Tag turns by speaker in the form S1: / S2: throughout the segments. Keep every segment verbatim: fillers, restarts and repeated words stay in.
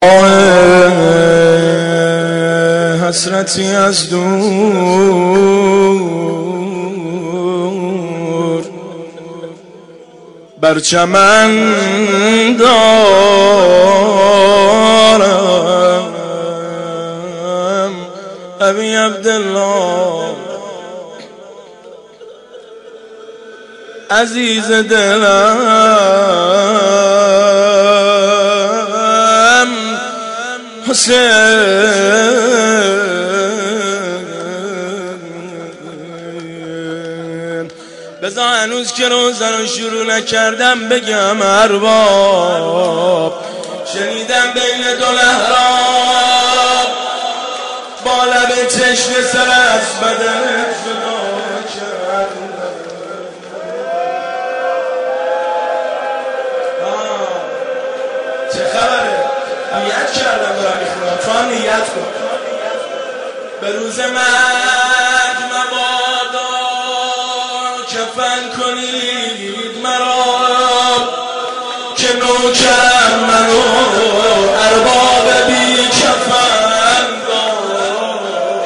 S1: حسرتی از دور بر چمن دارم ابی عبدالله عزیز دلم حسین بذار هنوز که روزه رو شروع نکردم بگم ارباب شنیدم بین دو لحراب با لب چشم سر از بدنت جدا کردم. چه خبره؟ نیت کردم دارم میخونم تو هم نیت کن به روز مرگ مبادا کفن کنید مرا که نوکر منو ارباب بی کفن دار.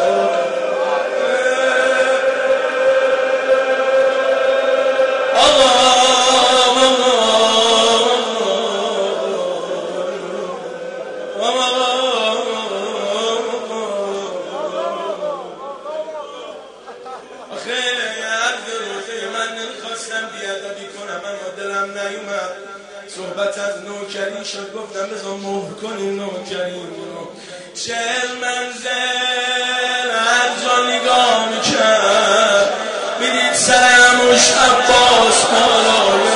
S1: آقا صحبت از نوکری شد گفتم بذار مهر کنیم نوکریمونو. چهل منزل هر جا نگاه میکرد میدید سرموش عباس بالای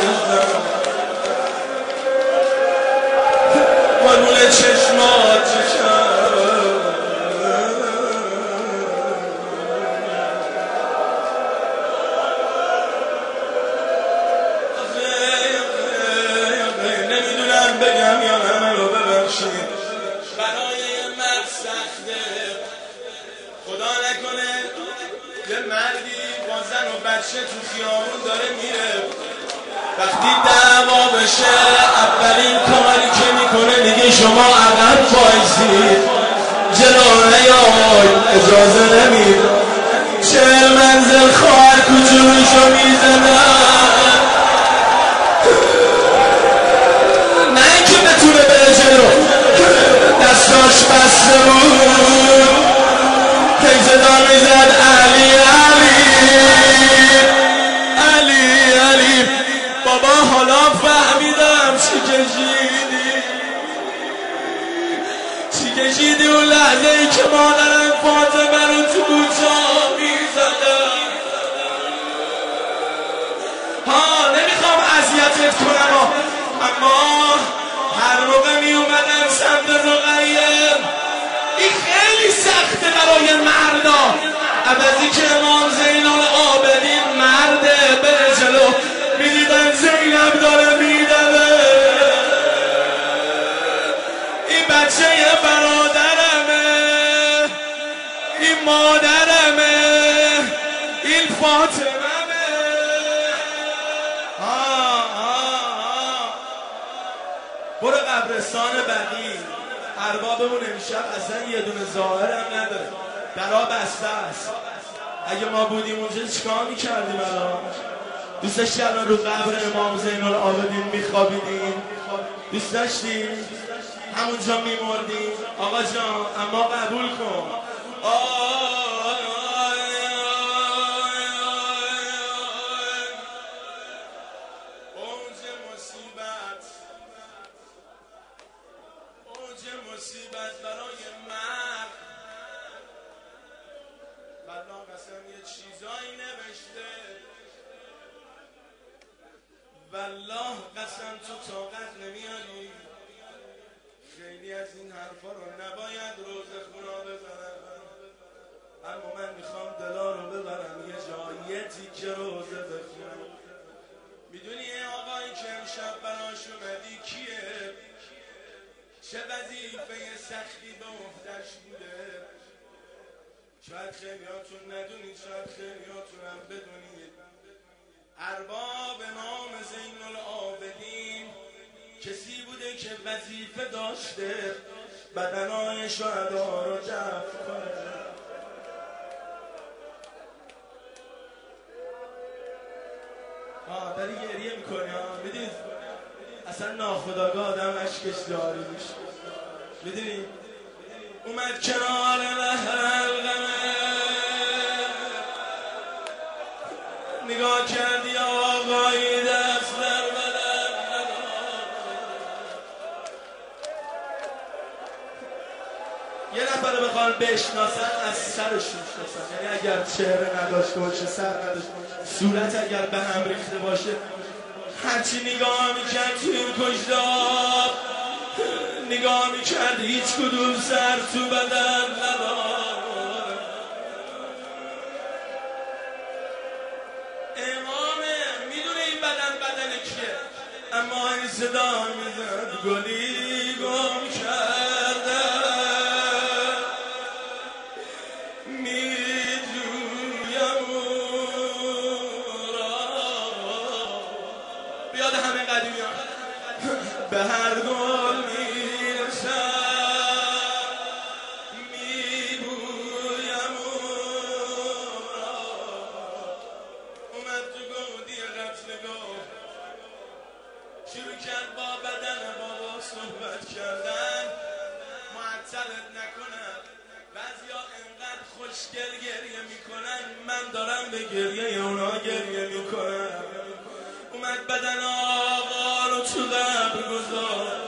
S1: قربون چشمات چشم بگم یا همه رو ببخشید. برای مرد سخته خدا نکنه یه مردی با زن و بچه تو خیابون داره میره وقتی دعوا بشه اولین کاری که میکنه میگه شما عقب وایسید جلو نیای اجازه نمیده. چهل منزل خواهر کوچولوشو میزنن دستاش بسته بود تیزدار میزد علی علی علی علی. بابا حالا فهمیدم چی کشیدی چی کشیدی اون لحظه ای که مادرم فاطمه رو تو کوچه میزدم. ها نمیخوام اذیتت کنم اما هر موقع می اومدم سمت رقیه این خیلی سخته برای مردا عوضی که امام زین العابدین مرده بره جلو میدیدن زینب داره میدوه این بچه برادرمه این مادرمه این فاطمه برو قبرستان بقی اربابمون امشب اصلا یه دونه ظاهرم نداره درا بسته است. اگه ما بودیم اونجا چیکار میکردیم الان؟ دوست داشتی الان رو قبر امام زین العابدین میخوابیدیم؟ دوست داشتی؟ همونجا میمردیم؟ آقا جان اما قبول کن مصیبت برای مرد بلا قسم یه چیزایی نوشته والله قسم تو طاقت نمیاری خیلی از این حرفا رو نباید روز خونا بزنم اما من میخوام دلا رو ببرم یه جایتی که روزه بخونم. میدونی آقایی که امشب براش اومدی کیه؟ چه وظیفه سختی به عهده‌اش بوده؟ شاید خیلیاتون ندونید شاید خیلیاتون هم بدونید. ارباب امام زین العابدین کسی بوده که وظیفه داشته بدنهای شهدا رو دفن کنه. آه داری گریه میکنی ها، میدونی اصلا ناخودآگاه آدم اشکش جاری میشه. میدونی اومد کنار نهر القمه، نگاه کردی آقایی دست در بدن یه نفر رو بخوان بشناسن از سرش میشناسن، یعنی اگر چهره نداشته باشه، سر نداشته باشه، صورت اگر به هم ریخته باشه، هرچی نگاه میکرد توی این کشتاب نگاه میکرد هیچ کدوم سر تو بدن نداره. امامه میدونه این بدن بدن کیه، اما این صدا میزد گلی گم کرده میجویم بیاد همه قدیمی ها به هر گل میرسم میبویم اومد تو گودی قتلگاه شروع کرد با بدن بابا صحبت کردن. معطلت نکنم، بعضیا انقدر خوشگل گریه میکنن من دارم به گریه اونا گریه میکنم. اومد بدن آقا رو تو قبر گذاشت،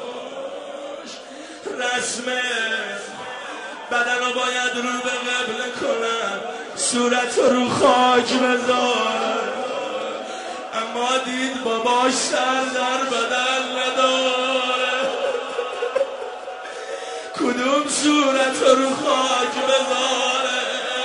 S1: رسمه بدن رو باید رو به قبله کنم، صورت رو خاک بذار، اما دید باباش سر در بدن نداره. کدوم صورت رو خاک بذاره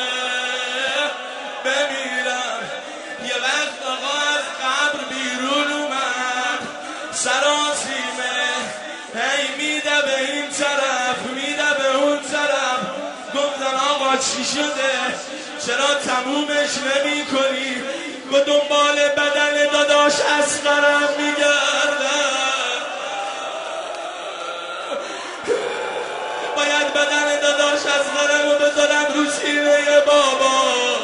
S1: بمیرم. یه وقت آقا از قبر بیرون اومد سراسیمه، هی میده به این طرف میده به اون طرف. گفتن آقا چی شده، چرا تمومش نمی کنی؟ و دنبال بدن داداش اصغرم میگردن، باید بدن داداش اصغرم رو بذارم رو سینه بابا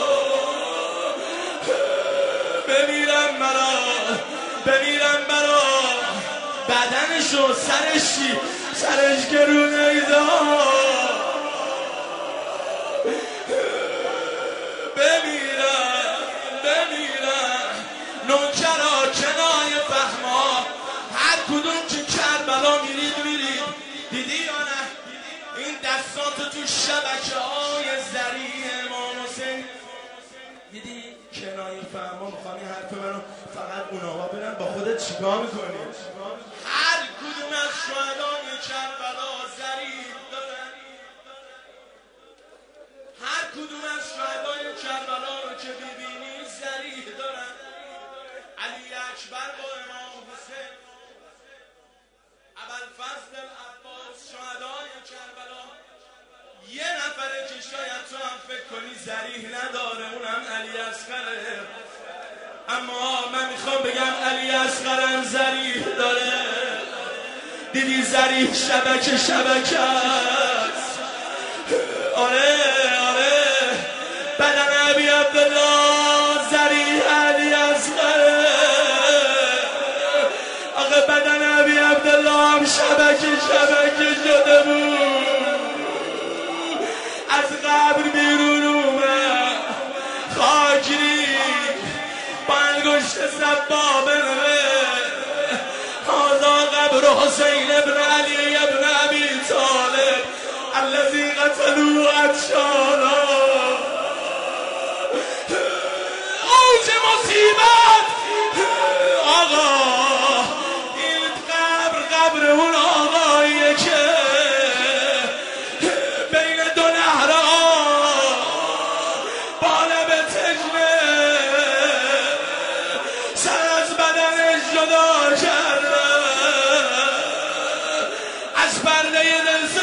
S1: بمیرم برا بمیرم برا بدنشو. سرش چی؟ سرش که رو نیزه بمیرم بمیرم. نوکرا کنای فهما هر کدوم که کربلا میرید میرید، دیدی یا نه این دستات تو شبکه های زری امام حسین؟ دیدی کنای فهما میخوام این حرف منو فقط اونا برن با خودت چیکار میکنی؟ هر کدوم از شهدای کربلا ضریح دارن، هر کدوم از شهدای کربلا رو که ببینی ضریح دارن. علی اکبر با امام حسین، ابوالفضل العباس، شهدای کربلا. یه نفره که شاید تو هم فکر کنی ضریح نداره، اونم علی اصغره. اما من میخوام بگم علی اصغرم ضریح داره. دیدی ضریح شبکه شبکه است. آره آره بدن ابی عبدالله ضریح علی اصغره. آقا بدن ابی عبدالله هم شبکه شبکه شده بود. از قبر بیرون اومد، خاک ریخت، با انگشت سبابه نوشت هذا قبر حسین ابن علی ابن ابی طالب الذی قتلوا عطشانا. اوج مصیبت آقا، این قبر قبر اون آقاییه که بین دو نهر بالا به تجمه سر از بدنش جدا کرده، از پرده دل